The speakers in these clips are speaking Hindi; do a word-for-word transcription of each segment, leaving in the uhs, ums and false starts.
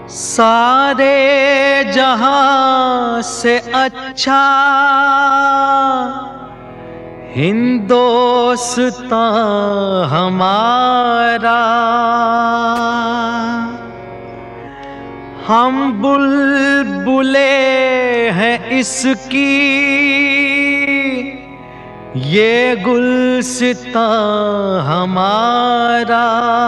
सारे जहां से अच्छा हिंदोस्तां हमारा। हम बुलबुले हैं इसकी, ये गुलसितां हमारा।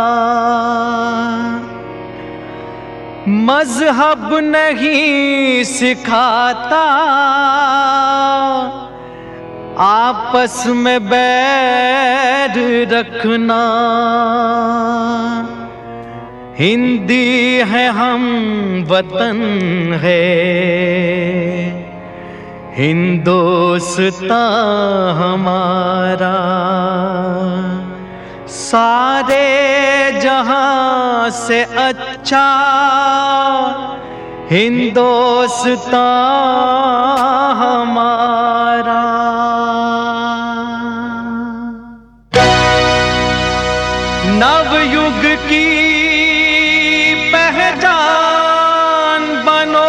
मजहब नहीं सिखाता आपस में बैर रखना। हिंदी है हम वतन है हिंदोस्तां हमारा। सारे जहां से अच्छा हिंदोस्तां हमारा। नवयुग की पहचान बनो,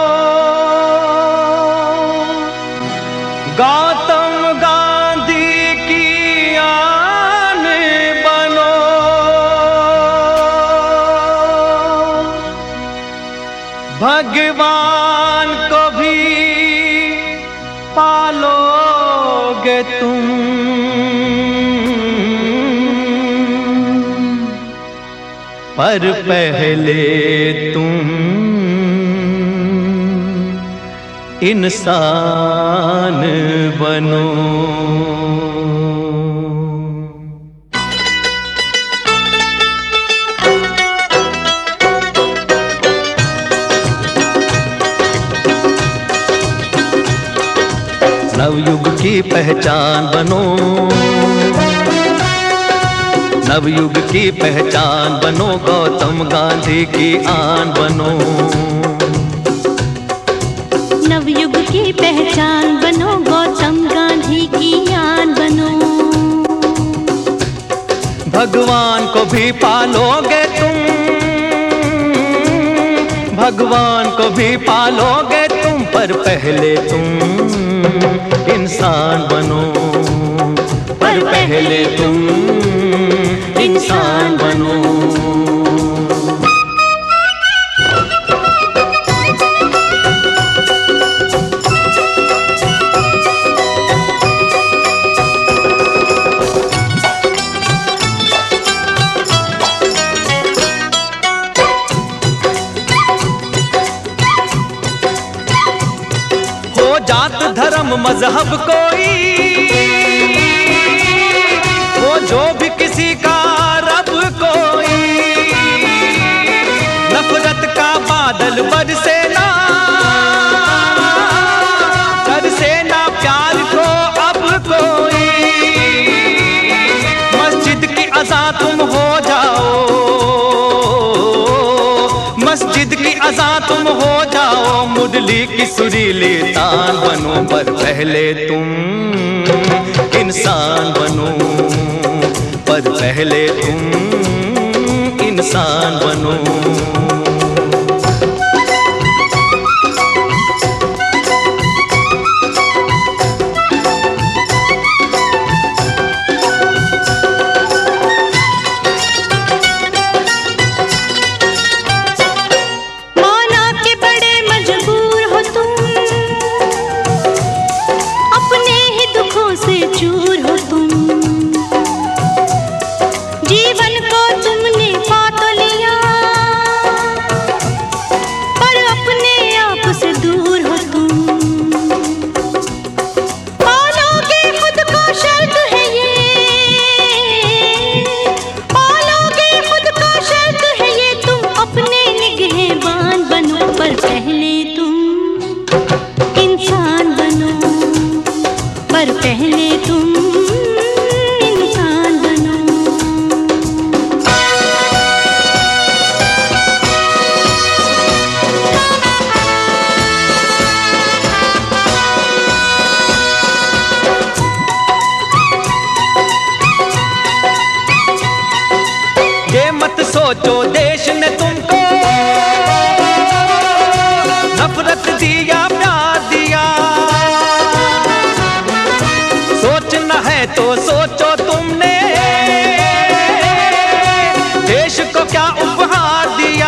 गौतम गांधी की आन बनो। भगवान को भी पालोगे तुम, पर पहले तुम इंसान बनो। नवयुग की पहचान बनो, नवयुग की पहचान बनो, गौतम गांधी की आन बनो। नवयुग की पहचान बनो, गौतम गांधी की आन बनो। भगवान को भी पालोगे तुम, भगवान को भी पालोगे तुम, पर पहले तुम इंसान बनो, पर पहले तुम इंसान बनो। हो जात धर्म मजहब कोई, वो जो भी किसी का रब कोई। नफरत का बादल बरसे ना, करसे ना प्यार को अब कोई। मस्जिद की अज़ा तुम हो जाओ, मस्जिद की अज़ा तुम हो जाओ। मुरली की सुरीली तान बनो, पर पहले तुम इंसान बनो, पर पहले तुम इंसान बनो। पहले तुम इंसान बनो। ये मत सोचो देश ने तुमको दिया प्यार दिया। सोचना है तो सोचो तुमने देश को क्या उपहार दिया।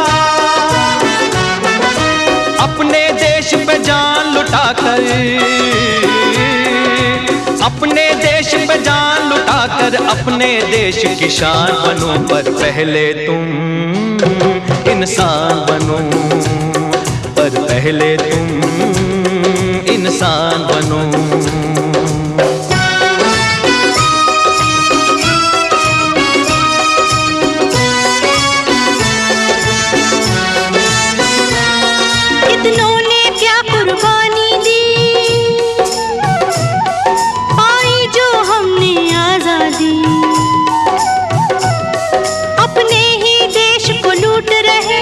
अपने देश पे जान लुटाकर, अपने देश पे जान लुटाकर अपने देश की शान बनो, पर पहले तुम इंसान बनो, पर पहले तुम इंसान बनो। कितनों ने क्या कुर्बानी दी, पाई जो हमने आजादी। अपने ही देश को लूट रहे,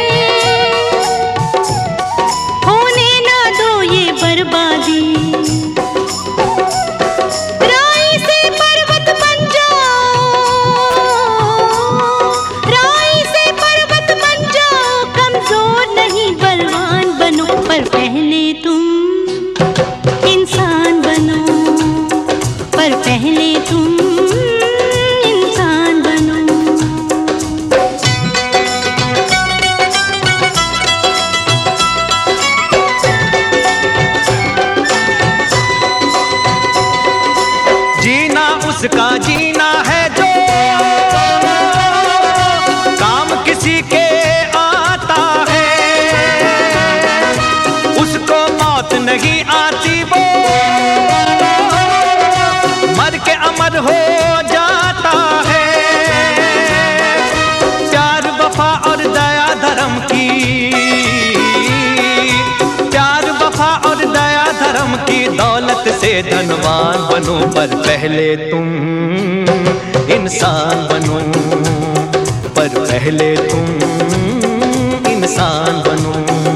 होने ना दो ये बर्बादी। राई से पर्वत बन जाओ, राई से पर्वत बन जाओ, कमजोर नहीं बलवान बनो, पर पहले तुम इंसान बनो, पर पहले तुम इंसान बनो। जीना उसका जीना है जो काम किसी के आता है, उसको मौत नहीं आती, वो मर के अमर हो जाता है। प्यार वफा और दया धर्म की, प्यार वफा और दया धर्म की दौलत से धनवान बनो, पर पहले तुम इंसान बनो, पर पहले तुम इंसान बनो।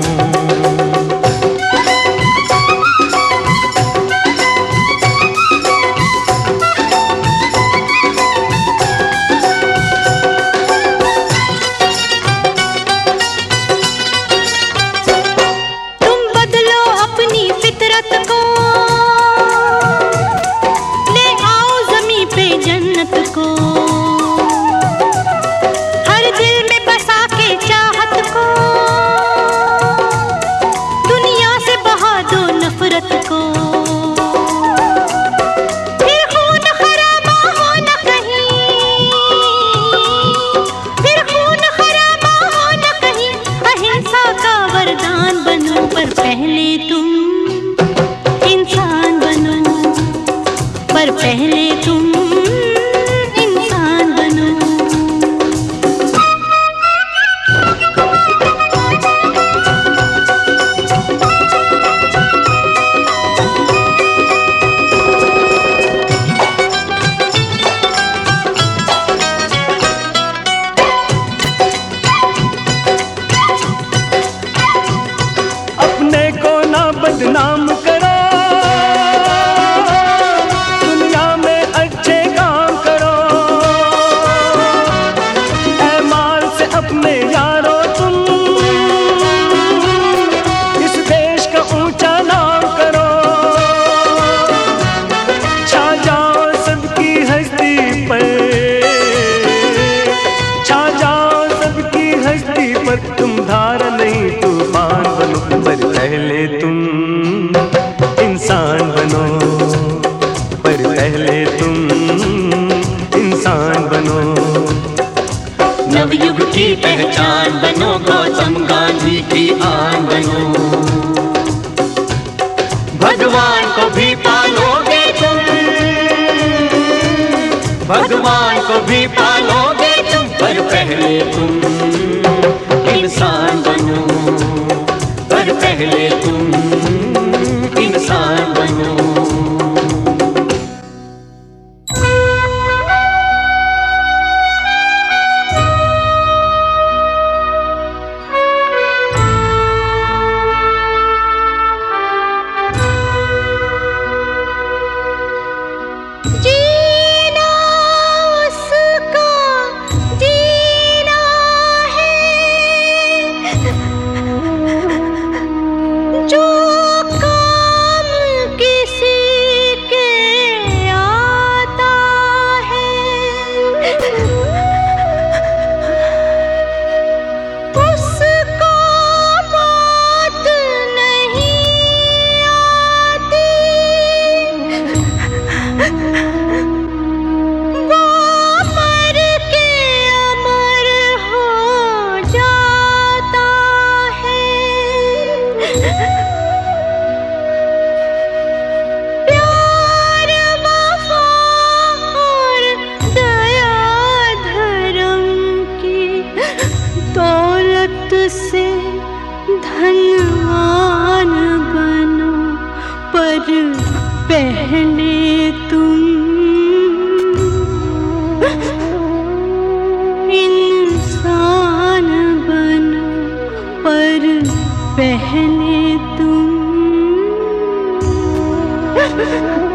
तुम बदलो अपनी फितरत को, ले आओ ज़मीं पे जन्नत को। हर दिल में बसा के चाहत को, दुनिया से बहा दो नफरत को। फिर खून खराबा हो न कहीं, फिर खून खराबा हो न कहीं, अहिंसा का वरदान बनो, पर पहले तुम इंसान बनो, पर पहले तुम इंसान बनो। अपने को ना बदनाम करो, दुनिया में अच्छे काम करो। ऐमाल से अपने यारो तुम इस देश का ऊंचा नाम करो। छा जाओ सबकी हस्ती पर, छा जाओ सबकी हस्ती पर, तुम धारा नहीं तूफान बनो, पर पहले तुम इंसान बनो, पर पहले तुम इंसान बनो। नवयुग की पहचान बनो, गौतम गांधी की आन बनो। भगवान को भी पालोगे तुम, भगवान को भी पालोगे तुम, पर पहले तुम इंसान बनो, पर पहले तुम इंसान बनो। जीना उसका जीना है, जो दौलत से धनवान बनो, पर पहले तुम इंसान बनो, पर पहले तुम